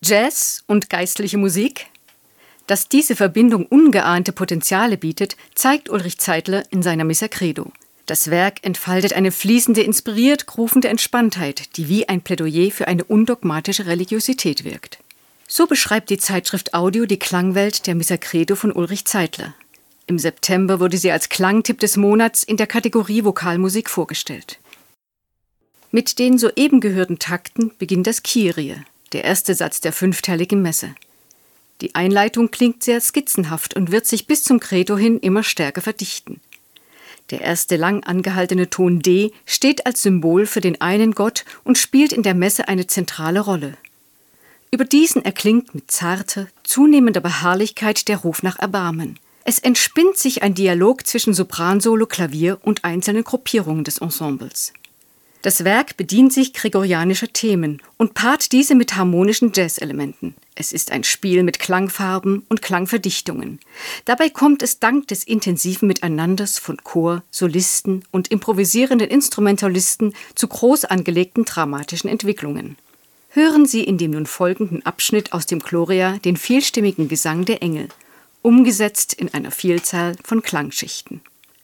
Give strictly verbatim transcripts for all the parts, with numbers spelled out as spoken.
Jazz und geistliche Musik? Dass diese Verbindung ungeahnte Potenziale bietet, zeigt Ulrich Zeidler in seiner Missa Credo. Das Werk entfaltet eine fließende, inspiriert rufende Entspanntheit, die wie ein Plädoyer für eine undogmatische Religiosität wirkt. So beschreibt die Zeitschrift Audio die Klangwelt der Missa Credo von Ulrich Zeidler. Im September wurde sie als Klangtipp des Monats in der Kategorie Vokalmusik vorgestellt. Mit den soeben gehörten Takten beginnt das Kyrie, der erste Satz der fünfteiligen Messe. Die Einleitung klingt sehr skizzenhaft und wird sich bis zum Credo hin immer stärker verdichten. Der erste lang angehaltene Ton D steht als Symbol für den einen Gott und spielt in der Messe eine zentrale Rolle. Über diesen erklingt mit zarter, zunehmender Beharrlichkeit der Ruf nach Erbarmen. Es entspinnt sich ein Dialog zwischen Sopransolo, Klavier und einzelnen Gruppierungen des Ensembles. Das Werk bedient sich gregorianischer Themen und paart diese mit harmonischen Jazz-Elementen. Es ist ein Spiel mit Klangfarben und Klangverdichtungen. Dabei kommt es dank des intensiven Miteinanders von Chor, Solisten und improvisierenden Instrumentalisten zu groß angelegten dramatischen Entwicklungen. Hören Sie in dem nun folgenden Abschnitt aus dem Gloria den vielstimmigen Gesang der Engel, umgesetzt in einer Vielzahl von Klangschichten.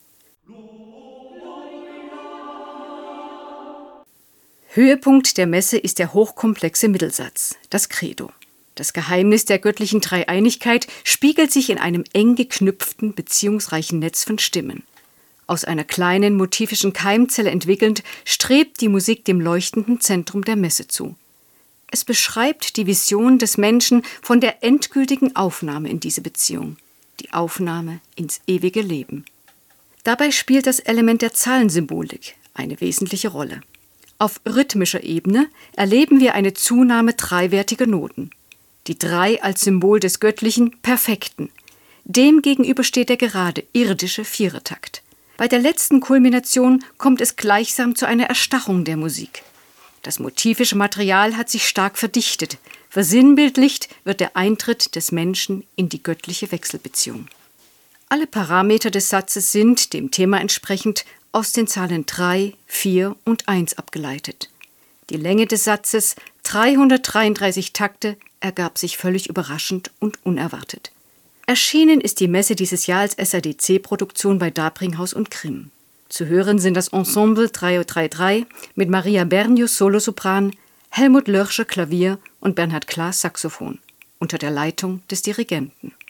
Höhepunkt der Messe ist der hochkomplexe Mittelsatz, das Credo. Das Geheimnis der göttlichen Dreieinigkeit spiegelt sich in einem eng geknüpften, beziehungsreichen Netz von Stimmen. Aus einer kleinen motivischen Keimzelle entwickelnd, strebt die Musik dem leuchtenden Zentrum der Messe zu. Es beschreibt die Vision des Menschen von der endgültigen Aufnahme in diese Beziehung, die Aufnahme ins ewige Leben. Dabei spielt das Element der Zahlensymbolik eine wesentliche Rolle. Auf rhythmischer Ebene erleben wir eine Zunahme dreiwertiger Noten. Die Drei als Symbol des göttlichen Perfekten. Demgegenüber steht der gerade irdische Vierertakt. Bei der letzten Kulmination kommt es gleichsam zu einer Erstarrung der Musik. Das motivische Material hat sich stark verdichtet. Versinnbildlicht wird der Eintritt des Menschen in die göttliche Wechselbeziehung. Alle Parameter des Satzes sind, dem Thema entsprechend, aus den Zahlen drei, vier und eins abgeleitet. Die Länge des Satzes, dreihundertdreiunddreißig Takte, ergab sich völlig überraschend und unerwartet. Erschienen ist die Messe dieses Jahr als S A D C-Produktion bei Darbringhaus und Grimm. Zu hören sind das Ensemble drei drei drei mit Maria Bernius Solosopran, Helmut Lörscher Klavier und Bernhard Klaas Saxophon unter der Leitung des Dirigenten.